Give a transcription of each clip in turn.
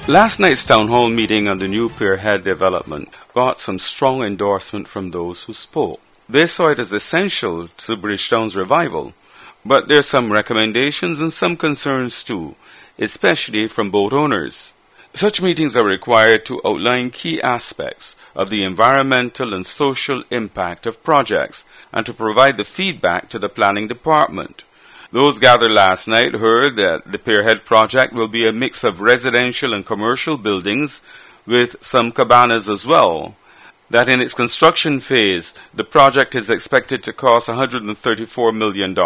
Last night's town hall meeting on the new Pierhead development got some strong endorsement from those who spoke. They saw it as essential to Bridgetown's revival, but there are some recommendations and some concerns too, especially from boat owners. Such meetings are required to outline key aspects of the environmental and social impact of projects and to provide the feedback to the planning department. Those gathered last night heard that the Pierhead project will be a mix of residential and commercial buildings with some cabanas as well. That in its construction phase, the project is expected to cost $134 million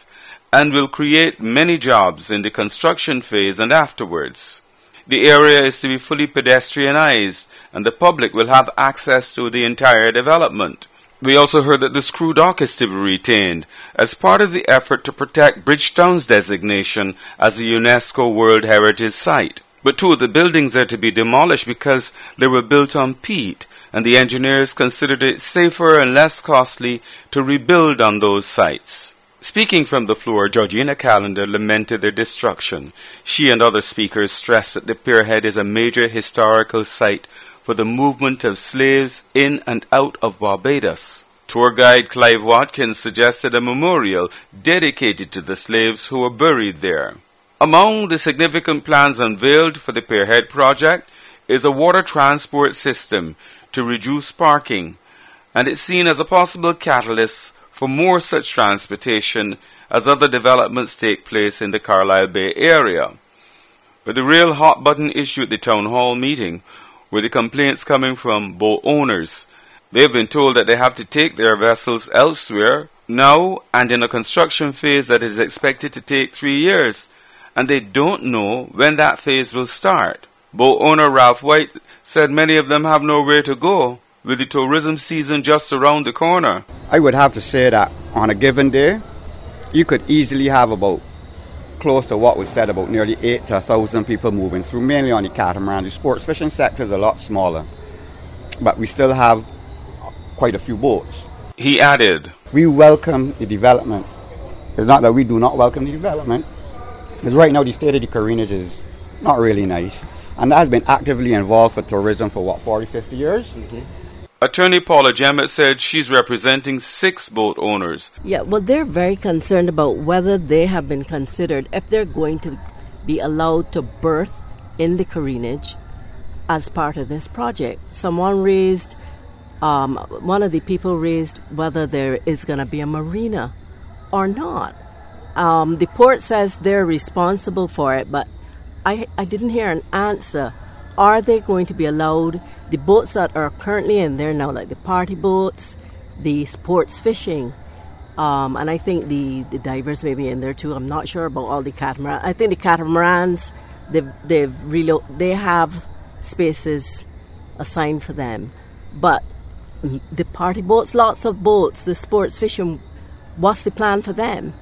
and will create many jobs in the construction phase and afterwards. The area is to be fully pedestrianized and the public will have access to the entire development. We also heard that the screw dock is to be retained as part of the effort to protect Bridgetown's designation as a UNESCO World Heritage Site. But two of the buildings are to be demolished because they were built on peat, and the engineers considered it safer and less costly to rebuild on those sites. Speaking from the floor, Georgina Callender lamented their destruction. She and other speakers stressed that the Pierhead is a major historical site for the movement of slaves in and out of Barbados. Tour guide Clive Watkins suggested a memorial dedicated to the slaves who were buried there. Among the significant plans unveiled for the Pierhead project is a water transport system to reduce parking, and it's seen as a possible catalyst for more such transportation as other developments take place in the Carlisle Bay area. But the real hot-button issue at the town hall meeting were the complaints coming from boat owners. They've been told that they have to take their vessels elsewhere now and in a construction phase that is expected to take 3 years, and they don't know when that phase will start. Boat owner Ralph White said many of them have nowhere to go, with the tourism season just around the corner. I would have to say that on a given day, you could easily have about close to what was said, about nearly 8 to 1,000 people moving through, mainly on the catamaran. The sports fishing sector is a lot smaller, but we still have quite a few boats. He added, "We welcome the development. It's not that we do not welcome the development, because right now the state of the Carinage is not really nice, and that has been actively involved for tourism for 40, 50 years. Mm-hmm. Attorney Paula Jemmett said she's representing 6 boat owners. Yeah, well, they're very concerned about whether they have been considered, if they're going to be allowed to berth in the Carinage as part of this project. Someone raised, one of the people raised whether there is going to be a marina or not. The port says they're responsible for it, but I didn't hear an answer. Are they going to be allowed, the boats that are currently in there now, like the party boats, the sports fishing, and I think the divers may be in there too. I'm not sure about all the catamarans. I think the catamarans, they have spaces assigned for them. But the party boats, lots of boats, the sports fishing, what's the plan for them?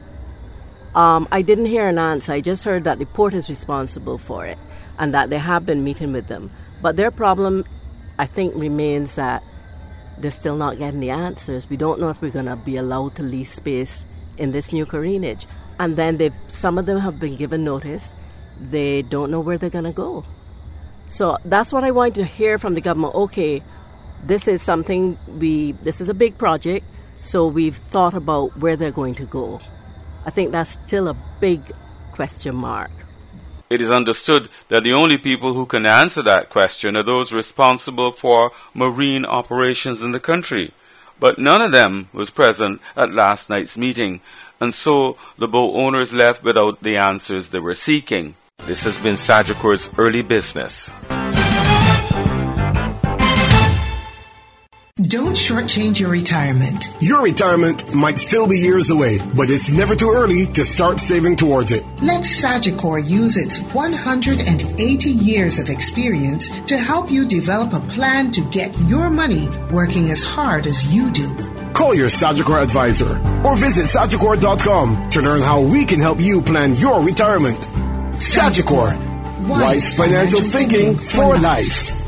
I didn't hear an answer. I just heard that the port is responsible for it and that they have been meeting with them. But their problem, I think, remains that they're still not getting the answers. We don't know if we're going to be allowed to lease space in this new Carinage. And then some of them have been given notice. They don't know where they're going to go. So that's what I want to hear from the government. Okay, this is something, this is a big project, so we've thought about where they're going to go. I think that's still a big question mark. It is understood that the only people who can answer that question are those responsible for marine operations in the country. But none of them was present at last night's meeting, and so the boat owners left without the answers they were seeking. This has been Sagicor's Early Business. Don't shortchange your retirement. Your retirement might still be years away, but it's never too early to start saving towards it. Let Sagicor use its 180 years of experience to help you develop a plan to get your money working as hard as you do. Call your Sagicor advisor or visit Sagicor.com to learn how we can help you plan your retirement. Sagicor, wise financial thinking for life.